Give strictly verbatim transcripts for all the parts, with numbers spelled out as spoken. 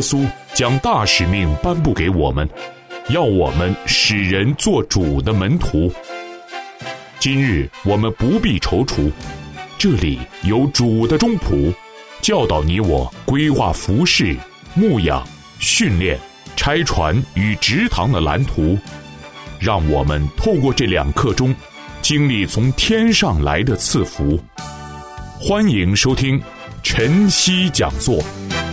稣将大使命颁布给我们，要我们使人做主的门徒。今日我们不必踌躇，这里有主的中仆，教导你我规划服事、牧养、训练、拆船与植堂的蓝图，让我们透过这两刻钟，经历从天上来的赐福。欢迎收听晨曦讲座。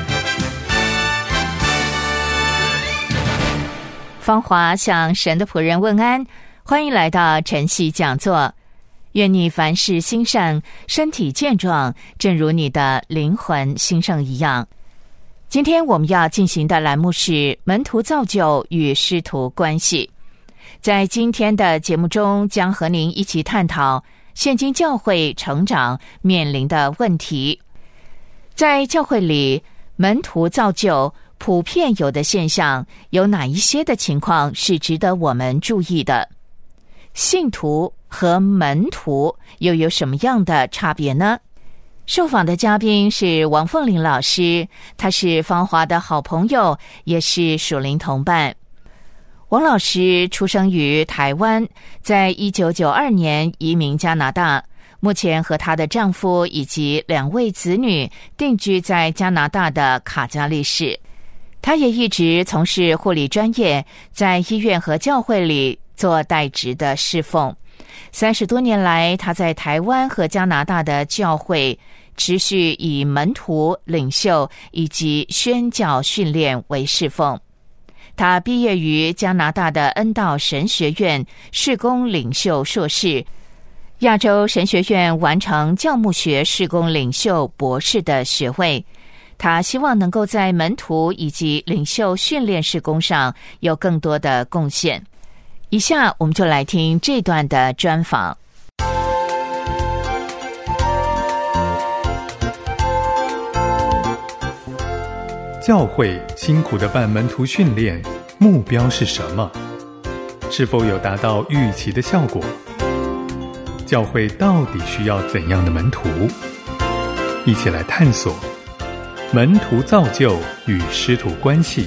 芳华向神的仆人问安，欢迎来到晨曦讲座。愿你凡事兴盛，身体健壮，正如你的灵魂兴盛一样。今天我们要进行的栏目是门徒造就与师徒关系。在今天的节目中，将和您一起探讨现今教会成长面临的问题。在教会里，门徒造就普遍有的现象，有哪一些的情况是值得我们注意的？信徒和门徒又有什么样的差别呢？受访的嘉宾是王凤玲老师，他是芳华的好朋友，也是属灵同伴。王老师出生于台湾，在一九九二年移民加拿大，目前和她的丈夫以及两位子女定居在加拿大的卡加利市。她也一直从事护理专业，在医院和教会里做代职的侍奉。三十多年来，她在台湾和加拿大的教会持续以门徒、领袖以及宣教训练为侍奉。他毕业于加拿大的恩道神学院事工领袖硕士，亚洲神学院完成教牧学事工领袖博士的学位。他希望能够在门徒以及领袖训练事工上有更多的贡献。以下我们就来听这段的专访。 教会辛苦地办门徒训练，目标是什么？是否有达到预期的效果？教会到底需要怎样的门徒？一起来探索门徒造就与师徒关系。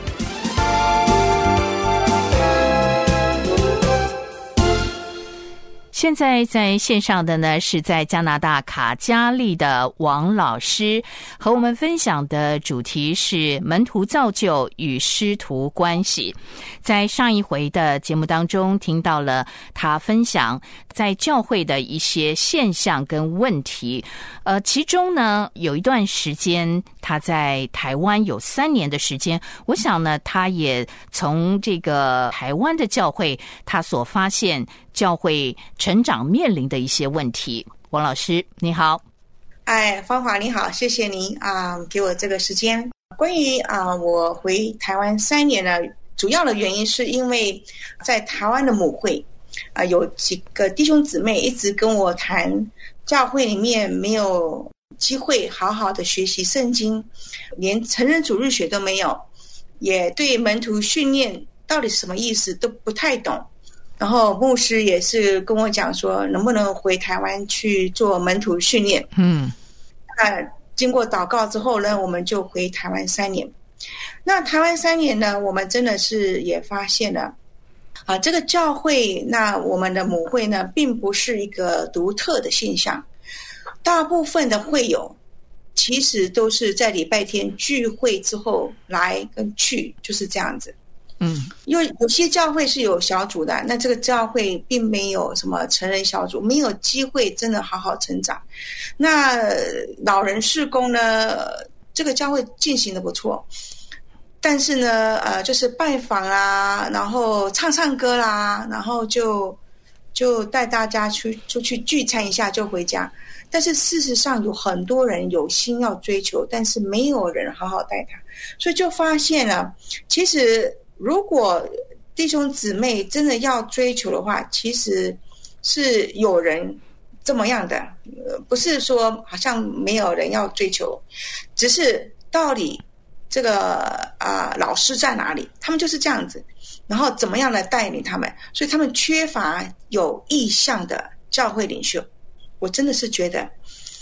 现在在线上的呢，是在加拿大卡加利的王老师，和我们分享的主题是门徒造就与师徒关系。在上一回的节目当中，听到了他分享在教会的一些现象跟问题。呃，其中呢，有一段时间他在台湾有三年的时间，我想呢，他也从这个台湾的教会，他所发现教会成长面临的一些问题。王老师你好。 哎，芳华你好，谢谢您啊、呃，给我这个时间。关于啊、呃，我回台湾三年呢，主要的原因是因为在台湾的母会啊、呃，有几个弟兄姊妹一直跟我谈，教会里面没有机会好好的学习圣经，连成人主日学都没有，也对门徒训练到底什么意思都不太懂。然后牧师也是跟我讲说，能不能回台湾去做门徒训练。 嗯， 那经过祷告之后呢，我们就回台湾三年。那台湾三年呢，我们真的是也发现了啊，这个教会，那我们的母会呢，并不是一个独特的现象。大部分的会友其实都是在礼拜天聚会之后来跟去，就是这样子。 嗯， 因为有些教会是有小组的，那这个教会并没有什么成人小组，没有机会真的好好成长。那老人事工呢，这个教会进行的不错，但是呢，呃，就是拜访啦，然后唱唱歌啦，然后就就带大家出出去聚餐一下就回家。但是事实上有很多人有心要追求，但是没有人好好带他，所以就发现了，其实如果弟兄姊妹真的要追求的话，其实是有人这么样的，不是说好像没有人要追求，只是到底这个啊、呃、老师在哪里，他们就是这样子，然后怎么样来带领他们，所以他们缺乏有意向的教会领袖。我真的是觉得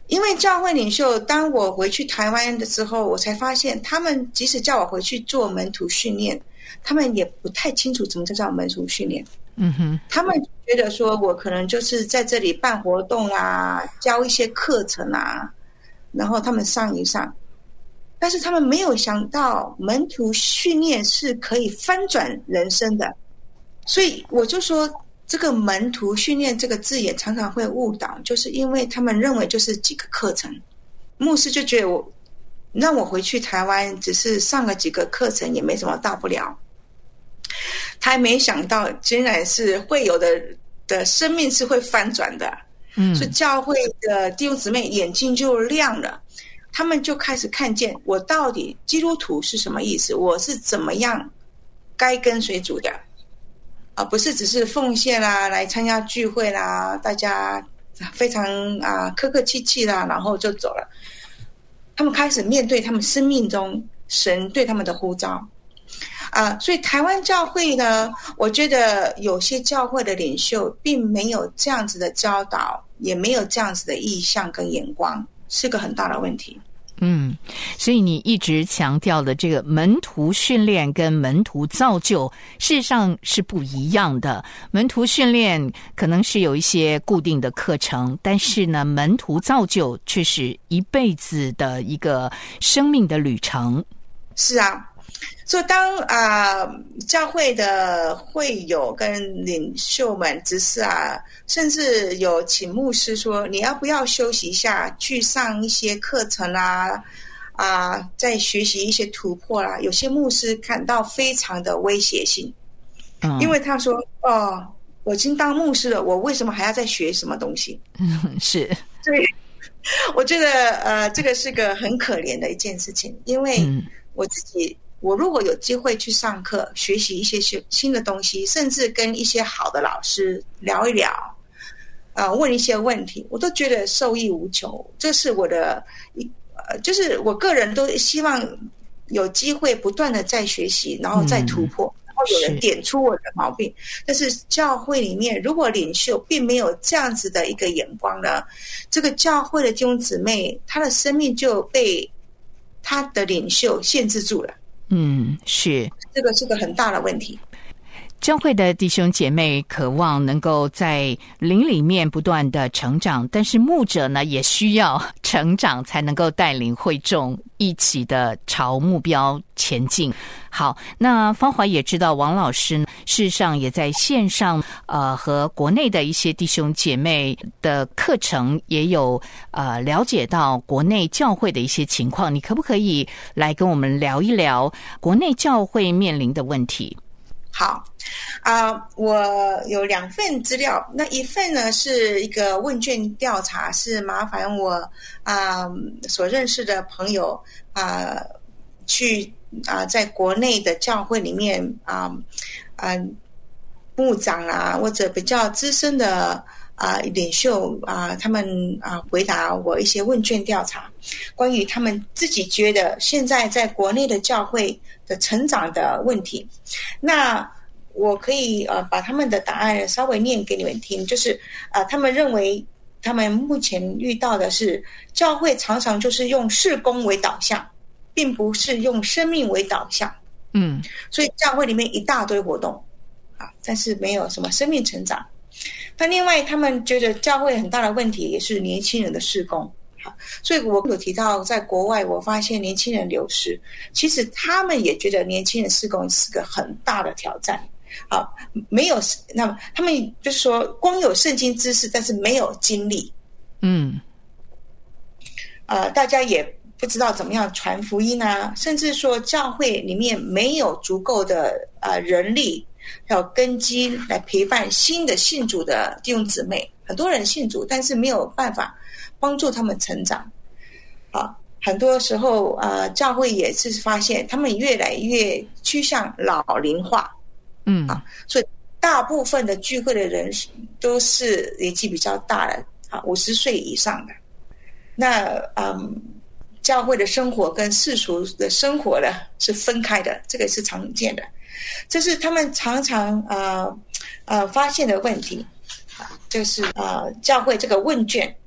因为教会领袖，当我回去台湾的时候，我才发现他们即使叫我回去做门徒训练，他们也不太清楚怎么叫门徒训练。 嗯哼， 他们觉得说我可能就是在这里办活动啊，教一些课程啊，然后他们上一上，但是他们没有想到门徒训练是可以翻转人生的。所以我就说这个门徒训练这个字也常常会误导，就是因为他们认为就是几个课程，牧师就觉得我让我回去台湾只是上了几个课程也没什么大不了，他还没想到竟然是会有的的生命是会翻转的。嗯，所以教会的弟兄姊妹眼睛就亮了，他们就开始看见我到底基督徒是什么意思，我是怎么样该跟随主的，啊，不是只是奉献啦，来参加聚会啦，大家非常啊客客气气啦，然后就走了。他们开始面对他们生命中神对他们的呼召啊，所以台湾教会呢，我觉得有些教会的领袖并没有这样子的教导，也没有这样子的意向跟眼光，是个很大的问题。 嗯，所以你一直强调的这个门徒训练跟门徒造就事实上是不一样的。门徒训练可能是有一些固定的课程，但是呢，门徒造就却是一辈子的一个生命的旅程。 是啊，所以当啊、呃、教会的会友跟领袖们执事啊，甚至有请牧师说你要不要休息一下，去上一些课程啊啊、呃，再学习一些突破啦。有些牧师感到非常的威胁性，嗯，因为他说哦，我已经当牧师了，我为什么还要再学什么东西？ 嗯，是， 对，我觉得呃，这个是个很可怜的一件事情，因为我自己。我如果有机会去上课，学习一些新的东西，甚至跟一些好的老师聊一聊，啊、呃，问一些问题，我都觉得受益无穷。这是我的，呃，就是我个人都希望有机会不断的在学习，然后再突破，嗯、然后有人点出我的毛病。但是教会里面，如果领袖并没有这样子的一个眼光呢，这个教会的弟兄姊妹，他的生命就被他的领袖限制住了。 嗯，是， 这个是个很大的问题。 教会的弟兄姐妹渴望能够在灵里面不断的成长，但是牧者呢也需要成长，才能够带领会众一起的朝目标前进。好，那芳华也知道王老师呢事实上也在线上呃和国内的一些弟兄姐妹的课程也有呃了解到国内教会的一些情况，你可不可以来跟我们聊一聊国内教会面临的问题？ 好啊、呃，我有两份资料，那一份呢是一个问卷调查，是麻烦我啊、呃、所认识的朋友啊、呃、去啊、呃、在国内的教会里面啊啊、呃、牧长啊或者比较资深的啊、呃、领袖啊、呃、他们啊、呃、回答我一些问卷调查，关于他们自己觉得现在在国内的教会的成长的问题。那我可以呃把他们的答案稍微念给你们听，就是呃他们认为他们目前遇到的是教会常常就是用事工为导向，并不是用生命为导向。嗯，所以教会里面一大堆活动啊，但是没有什么生命成长。那另外他们觉得教会很大的问题也是年轻人的事工。所以我有提到在国外我发现年轻人流失，其实他们也觉得年轻人事工是个很大的挑战。好，没有，那么他们就是说光有圣经知识但是没有经历，嗯，呃，大家也不知道怎么样传福音啊，甚至说教会里面没有足够的呃人力还有根基来陪伴新的信主的弟兄姊妹，很多人信主但是没有办法帮助他们成长。啊，很多时候呃教会也是发现他们越来越趋向老龄化。嗯啊，所以大部分的聚会的人都是年纪比较大的啊，五十岁以上的。那嗯，教会的生活跟世俗的生活呢是分开的，这个是常见的，这是他们常常呃呃发现的问题。就是呃教会这个问卷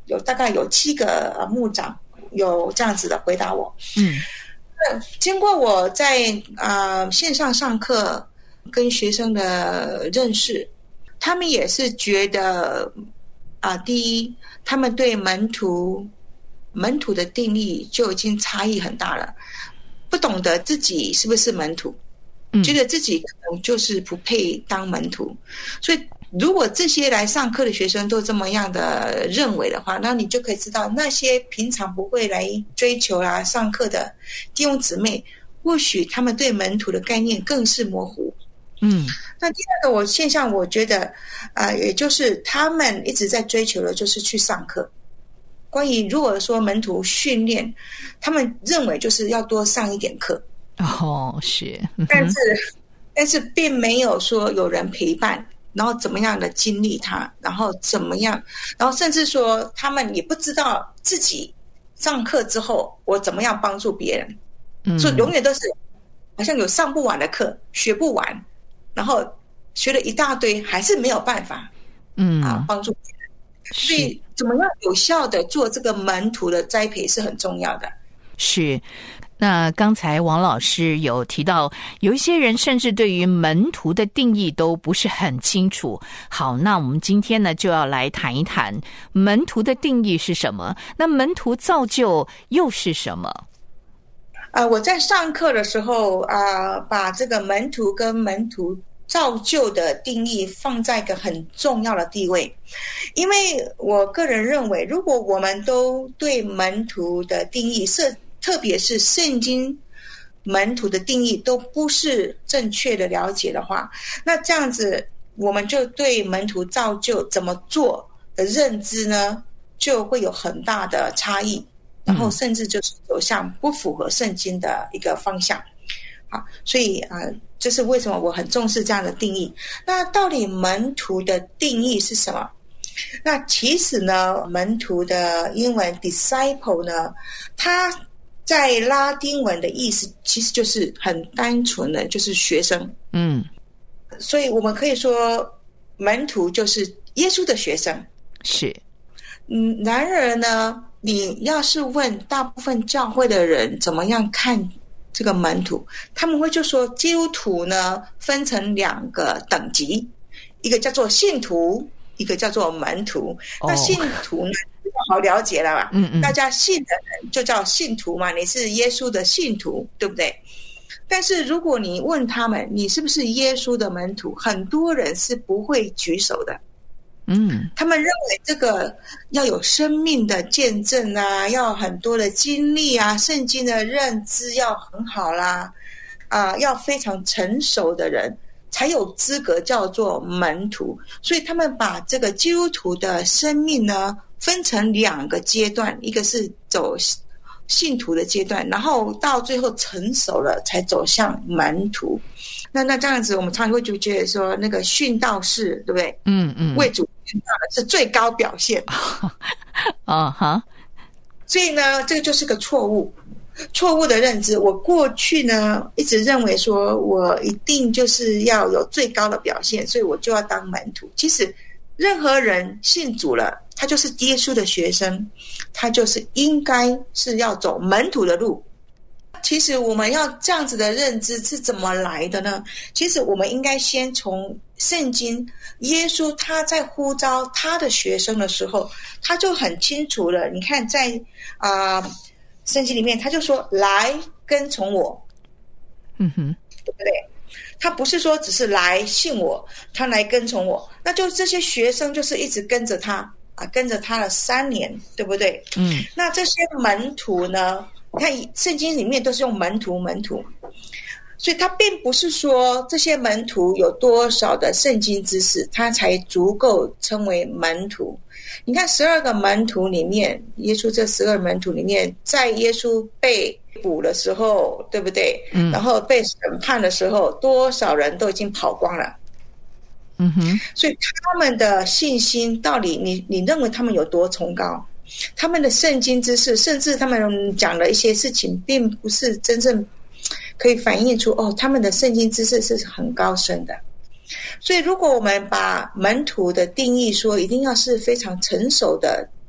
有大概有七个呃牧长有这样子的回答我。 嗯， 那经过我在啊、呃、线上上课跟学生的认识，他们也是觉得啊、呃，第一，他们对门徒门徒的定义就已经差异很大了，不懂得自己是不是门徒，觉得自己可能就是不配当门徒，所以如果这些来上课的学生都这么样的认为的话，那你就可以知道那些平常不会来追求啊上课的弟兄姊妹，或许他们对门徒的概念更是模糊。 嗯， 那第二个我现象我觉得啊、呃，也就是他们一直在追求的就是去上课。关于如果说门徒训练，他们认为就是要多上一点课。 哦，是，嗯、 但是但是并没有说有人陪伴，然后怎么样的经历他，然后怎么样，然后甚至说他们也不知道自己上课之后我怎么样帮助别人，嗯，所以永远都是好像有上不完的课，学不完，然后学了一大堆还是没有办法，嗯啊帮助别人。所以怎么样有效的做这个门徒的栽培是很重要的。 是。那刚才王老师有提到，有一些人甚至对于门徒的定义都不是很清楚。好，那我们今天呢就要来谈一谈门徒的定义是什么，那门徒造就又是什么？ 呃，我在上课的时候啊、呃，把这个门徒跟门徒造就的定义放在一个很重要的地位，因为我个人认为，如果我们都对门徒的定义是特别是圣经门徒的定义都不是正确的了解的话，那这样子我们就对门徒造就怎么做的认知呢就会有很大的差异，然后甚至就是走向不符合圣经的一个方向。好，所以啊、呃，这是为什么我很重视这样的定义。那到底门徒的定义是什么？那其实呢，门徒的英文 disciple 呢，它在拉丁文的意思其实就是很单纯的就是学生。嗯，所以我们可以说门徒就是耶稣的学生。 是。 嗯，然而呢，你要是问大部分教会的人怎么样看这个门徒，他们会就说基督徒呢分成两个等级，一个叫做信徒，一个叫做门徒。那信徒呢好了解了吧？嗯嗯，大家信的人就叫信徒嘛，你是耶稣的信徒，对不对？但是如果你问他们你是不是耶稣的门徒，很多人是不会举手的。嗯，他们认为这个要有生命的见证啊，要很多的经历啊，圣经的认知要很好啦，啊、呃，要非常成熟的人才有资格叫做门徒。所以他们把这个基督徒的生命呢分成两个阶段，一个是走信徒的阶段，然后到最后成熟了才走向门徒。那那这样子我们常常会就觉得说那个殉道士，对不对？嗯嗯，为主殉道的是最高表现。 啊哈， 所以呢这个就是个错误错误的认知。我过去呢一直认为说我一定就是要有最高的表现，所以我就要当门徒。其实任何人信主了，他就是耶稣的学生，他就是应该是要走门徒的路。其实我们要这样子的认知是怎么来的呢？其实我们应该先从圣经，耶稣他在呼召他的学生的时候，他就很清楚了。你看在啊、呃、圣经里面他就说来跟从我，嗯哼，对不对？他不是说只是来信我，他来跟从我，那就这些学生就是一直跟着他啊，跟着他了三年，对不对？嗯，那这些门徒呢？你看圣经里面都是用门徒门徒，所以他并不是说这些门徒有多少的圣经知识他才足够称为门徒。你看十二个门徒里面，耶稣这十二个门徒里面，在耶稣被捕的时候，对不对？嗯，然后被审判的时候，多少人都已经跑光了。嗯哼，所以他们的信心到底你你认为他们有多崇高？他们的圣经知识，甚至他们讲的一些事情并不是真正可以反映出哦，他们的圣经知识是很高深的。所以如果我们把门徒的定义说一定要是非常成熟的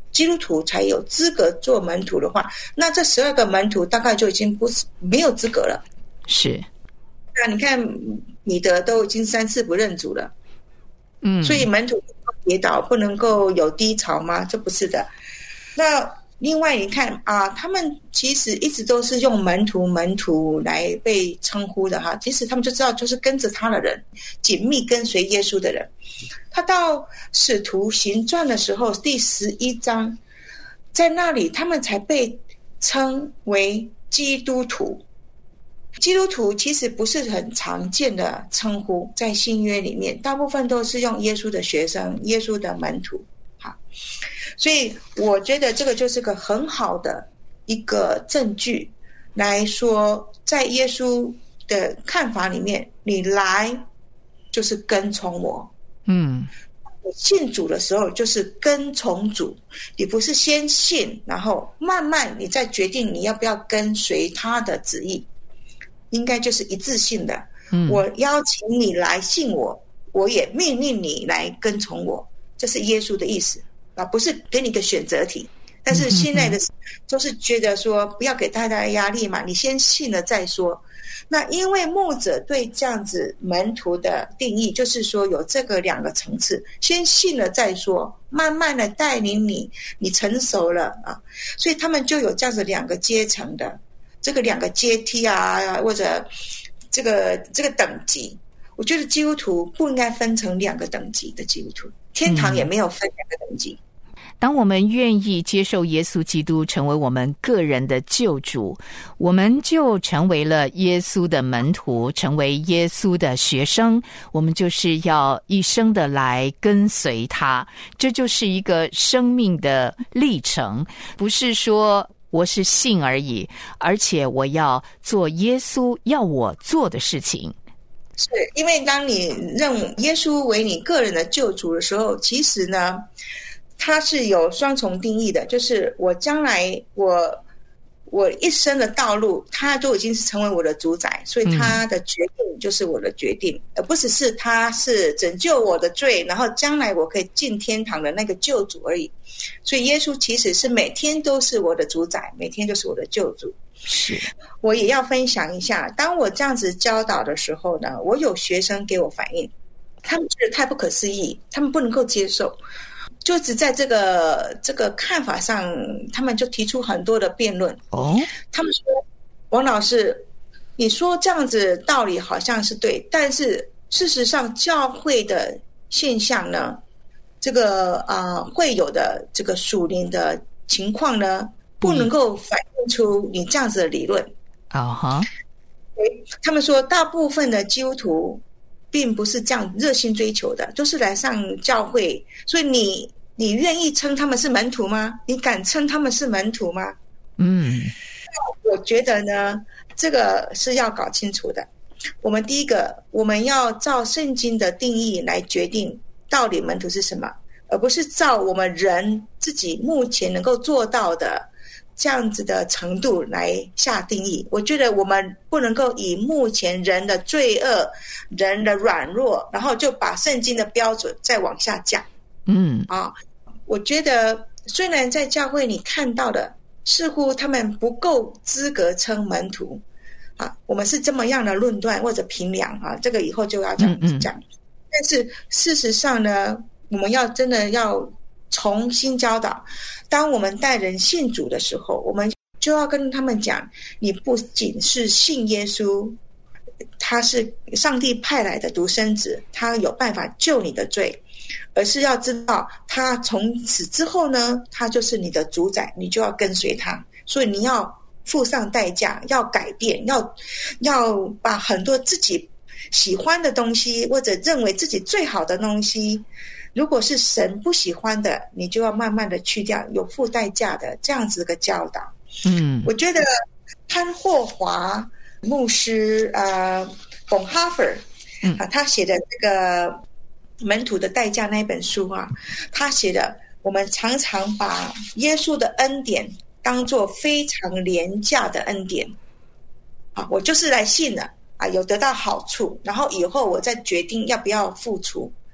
基督徒才有资格做门徒的话，那这十二个门徒大概就已经不是没有资格了。 是， 那你看彼得都已经三次不认主了， 嗯， 所以门徒不能够跌倒，不能够有低潮吗？这不是的。那另外你看啊，他们其实一直都是用门徒门徒来被称呼的哈，其实他们就知道就是跟着他的人，紧密跟随耶稣的人。他到使徒行传的时候第十一章，在那里他们才被称为基督徒。基督徒其实不是很常见的称呼，在新约里面大部分都是用耶稣的学生，耶稣的门徒。好，所以我觉得这个就是个很好的一个证据来说，在耶稣的看法里面，你来就是跟从我。嗯，你信主的时候就是跟从主，你不是先信，然后慢慢你再决定你要不要跟随他的旨意，应该就是一致性的。嗯，我邀请你来信我，我也命令你来跟从我，这是耶稣的意思啊，不是给你个选择题。但是现在的都是觉得说不要给大家压力嘛，你先信了再说。那因为牧者对这样子门徒的定义就是说有这个两个层次，先信了再说，慢慢的带领你，你成熟了啊，所以他们就有这样子两个阶层的这个两个阶梯啊，或者这个这个等级。我觉得基督徒不应该分成两个等级的基督徒，天堂也没有分两个等级。嗯， 当我们愿意接受耶稣基督成为我们个人的救主，我们就成为了耶稣的门徒，成为耶稣的学生，我们就是要一生的来跟随他。这就是一个生命的历程，不是说我是信而已，而且我要做耶稣要我做的事情。 是因为当你认耶稣为你个人的救主的时候，其实呢它是有双重定义的，就是我将来我我一生的道路，他都已经是成为我的主宰，所以他的决定就是我的决定，嗯，而不只是他是拯救我的罪，然后将来我可以进天堂的那个救主而已。所以耶稣其实是每天都是我的主宰，每天都是我的救主。 是， 我也要分享一下，当我这样子教导的时候呢，我有学生给我反映，他们觉得太不可思议，他们不能够接受。就只在这个这个看法上，他们就提出很多的辩论。哦，他们说，王老师，你说这样子道理好像是对，但是事实上教会的现象呢，这个啊、呃、会有的这个属灵的情况呢，不能够反映出你这样子的理论。啊哈，他们说大部分的基督徒并不是这样热心追求的，就是来上教会，所以你你愿意称他们是门徒吗？你敢称他们是门徒吗？嗯，我觉得呢，这个是要搞清楚的。我们第一个，我们要照圣经的定义来决定到底门徒是什么，而不是照我们人自己目前能够做到的这样子的程度来下定义。我觉得我们不能够以目前人的罪恶、人的软弱，然后就把圣经的标准再往下降。嗯，啊，我觉得虽然在教会你看到的似乎他们不够资格称门徒啊，我们是这么样的论断或者评量啊，这个以后就要这样讲。嗯嗯，但是事实上呢，我们要真的要重新教导，当我们带人信主的时候，我们就要跟他们讲，你不仅是信耶稣，他是上帝派来的独生子，他有办法救你的罪，而是要知道他从此之后呢，他就是你的主宰，你就要跟随他，所以你要付上代价，要改变，要要把很多自己喜欢的东西或者认为自己最好的东西，如果是神不喜欢的，你就要慢慢的去掉，有付代价的这样子的教导。嗯，我觉得潘霍华牧师呃 Bonhoeffer 啊，他写的这个门徒的代价那本书啊，他写的我们常常把耶稣的恩典当作非常廉价的恩典啊，我就是来信了啊，有得到好处，然后以后我再决定要不要付出。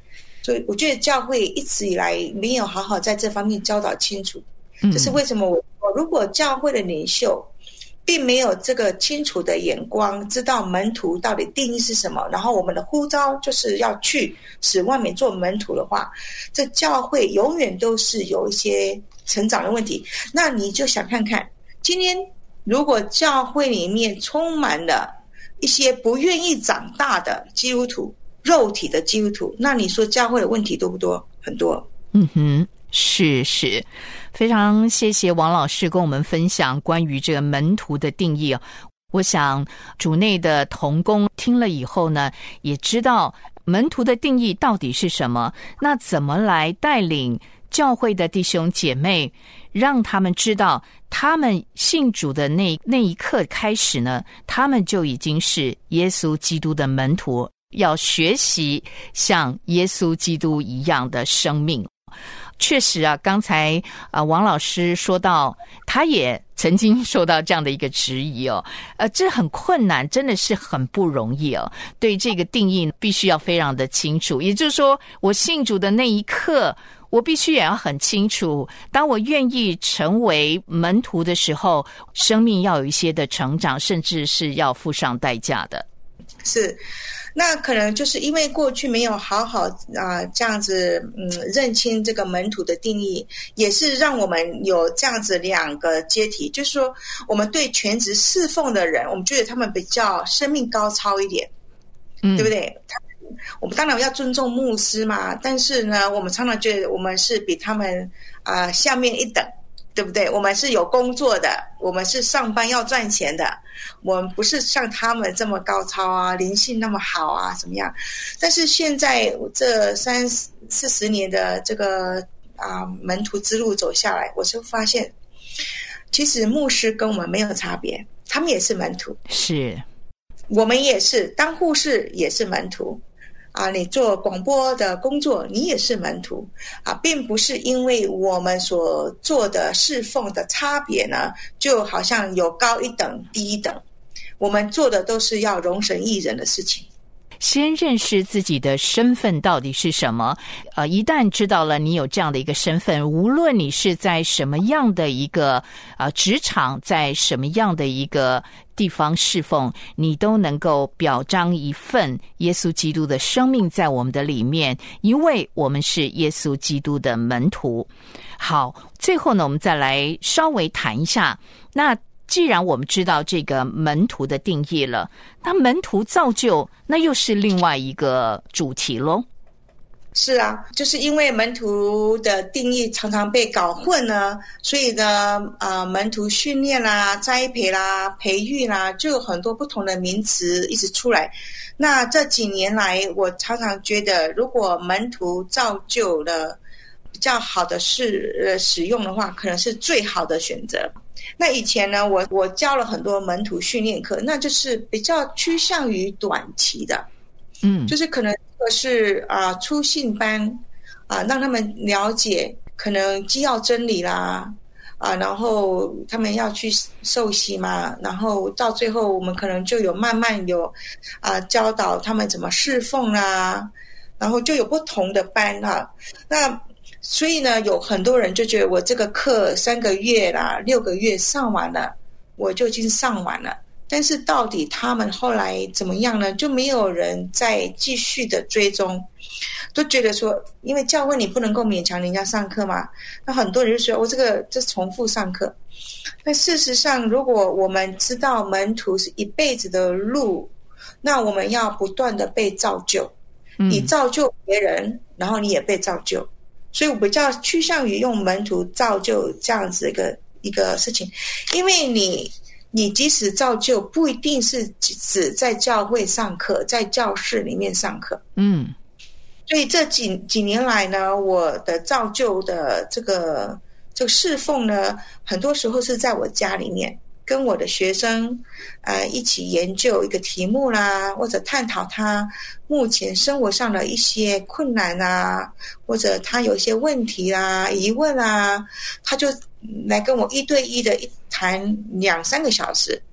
所以我觉得教会一直以来没有好好在这方面教导清楚，这是为什么我说，如果教会的领袖并没有这个清楚的眼光，知道门徒到底定义是什么，然后我们的呼召就是要去使万民做门徒的话，这教会永远都是有一些成长的问题。那你就想看看，今天如果教会里面充满了一些不愿意长大的基督徒，肉体的基督徒，那你说教会的问题多不多？很多。 嗯哼，是是，非常谢谢王老师跟我们分享关于这个门徒的定义。我想主内的同工听了以后呢，也知道门徒的定义到底是什么，那怎么来带领教会的弟兄姐妹，让他们知道他们信主的那那一刻开始呢，他们就已经是耶稣基督的门徒，要学习像耶稣基督一样的生命。确实啊，刚才啊王老师说到，他也曾经受到这样的一个质疑哦，呃，这很困难，真的是很不容易哦。对这个定义必须要非常的清楚，也就是说，我信主的那一刻，我必须也要很清楚，当我愿意成为门徒的时候，生命要有一些的成长，甚至是要付上代价的。 是。那可能就是因为过去没有好好啊、呃、这样子嗯认清这个门徒的定义，也是让我们有这样子两个阶梯，就是说我们对全职侍奉的人，我们觉得他们比较生命高超一点，嗯，对不对？我们当然要尊重牧师嘛，但是呢，我们常常觉得我们是比他们啊、呃、下面一等。对不对？我们是有工作的，我们是上班要赚钱的，我们不是像他们这么高超啊，灵性那么好啊，怎么样？但是现在这三四十年的这个啊、呃、门徒之路走下来，我就发现，其实牧师跟我们没有差别，他们也是门徒， 是， 我们也是，当护士也是门徒。啊，你做广播的工作，你也是门徒啊，并不是因为我们所做的侍奉的差别呢，就好像有高一等低一等，我们做的都是要容神益人的事情。 先认识自己的身份到底是什么，呃，一旦知道了你有这样的一个身份，无论你是在什么样的一个呃职场，在什么样的一个地方侍奉，你都能够表彰一份耶稣基督的生命在我们的里面，因为我们是耶稣基督的门徒。好，最后呢，我们再来稍微谈一下，那既然我们知道这个门徒的定义了，那门徒造就那又是另外一个主题咯。 是啊，就是因为门徒的定义常常被搞混呢，所以呢，呃，门徒训练啦、栽培啦、培育啦，就有很多不同的名词一直出来。那这几年来，我常常觉得，如果门徒造就了比较好的事呃使用的话，可能是最好的选择。那以前呢，我我教了很多门徒训练课，那就是比较趋向于短期的，嗯，就是可能是啊、呃、初信班啊、呃，让他们了解可能基要真理啦啊、呃，然后他们要去受洗嘛，然后到最后我们可能就有慢慢有啊、呃、教导他们怎么侍奉啦，然后就有不同的班啊，那。所以呢，有很多人就觉得我这个课三个月啦、六个月上完了，我就已经上完了。但是到底他们后来怎么样呢？就没有人再继续的追踪，都觉得说，因为教会你不能够勉强人家上课嘛。那很多人就说，我、哦、这个这重复上课。但事实上，如果我们知道门徒是一辈子的路，那我们要不断的被造就，你造就别人，然后你也被造就。所以我比较趋向于用门徒造就这样子一个一个事情，因为你你即使造就不一定是只在教会上课，在教室里面上课，嗯，所以这几几年来呢，我的造就的这个这个侍奉呢，很多时候是在我家里面跟我的学生呃一起研究一个题目啦，或者探讨他目前生活上的一些困难啊，或者他有一些问题啦、疑问啊，他就来跟我一对一的一谈两三个小时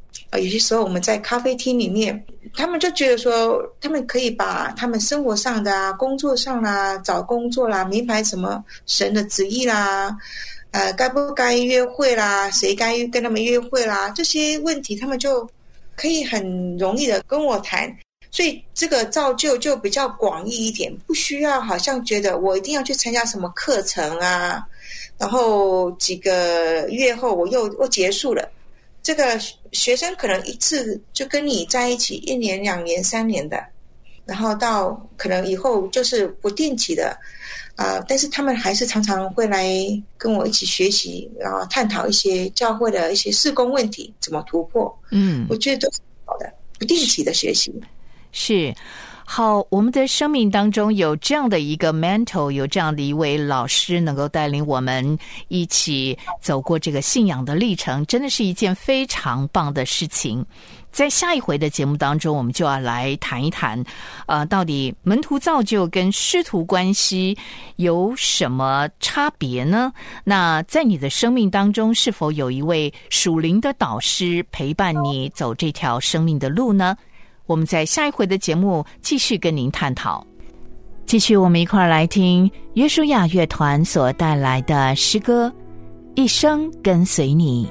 呃，有些时候我们在咖啡厅里面，他们就觉得说，他们可以把他们生活上的啊、工作上啦、找工作啦、明白什么神的旨意啦，呃，该不该约会啦，谁该跟他们约会啦，这些问题他们就可以很容易的跟我谈。所以这个造就就比较广义一点，不需要好像觉得我一定要去参加什么课程啊，然后几个月后我又又结束了。这个学生可能一次就跟你在一起一年、两年、三年的，然后到可能以后就是不定期的，呃，但是他们还是常常会来跟我一起学习，然后探讨一些教会的一些事工问题怎么突破。嗯，我觉得都是好的，不定期的学习。 是。好，我们的生命当中有这样的一个 mentor， 有这样的一位老师能够带领我们一起走过这个信仰的历程，真的是一件非常棒的事情。在下一回的节目当中，我们就要来谈一谈呃，到底门徒造就跟师徒关系有什么差别呢？那在你的生命当中，是否有一位属灵的导师陪伴你走这条生命的路呢？我们在下一回的节目继续跟您探讨。继续我们一块儿来听约书亚乐团所带来的诗歌《一生跟随你》。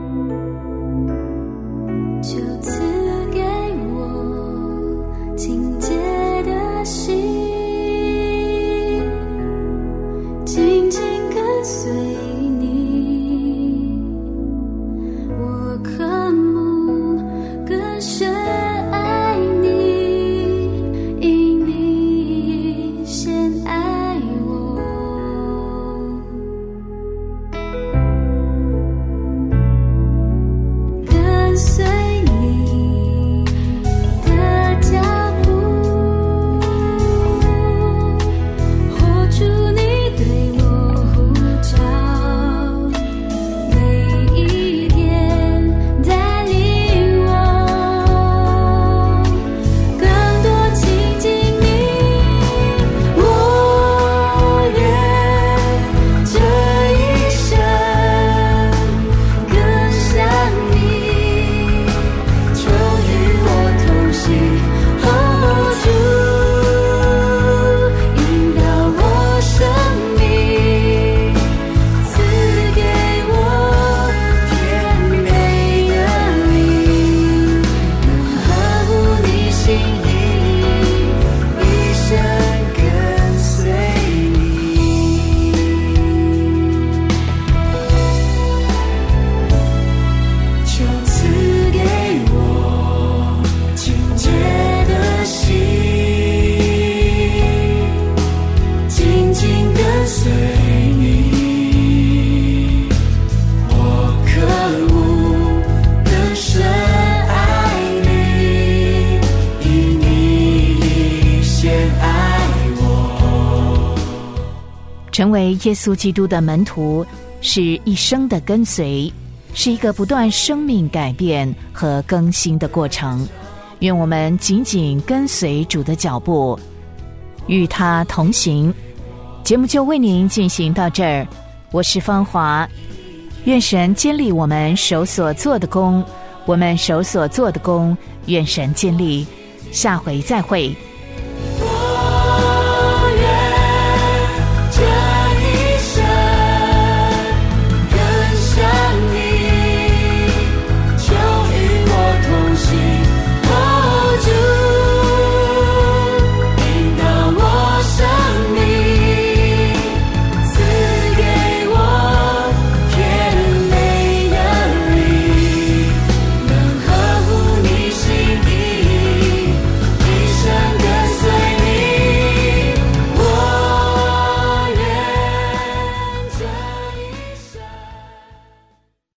就赐给我清洁的心，紧紧跟随你，我渴慕更深爱你，因你先爱我，跟随你的脚步，活出你对我呼召，每一天带领我更多亲近你，我愿这一生更像你，求与我同行，哦，主引导我生命，赐给我甜美的灵，能合乎你心意，一生跟随你。就赐给我清洁的心，紧紧跟随你，我渴慕更深爱你，因你先爱我。 成为耶稣基督的门徒是一生的跟随，是一个不断生命改变和更新的过程。愿我们紧紧跟随主的脚步，与他同行。节目就为您进行到这儿，我是芳华。愿神坚立我们手所做的工，我们手所做的工，愿神坚立。下回再会。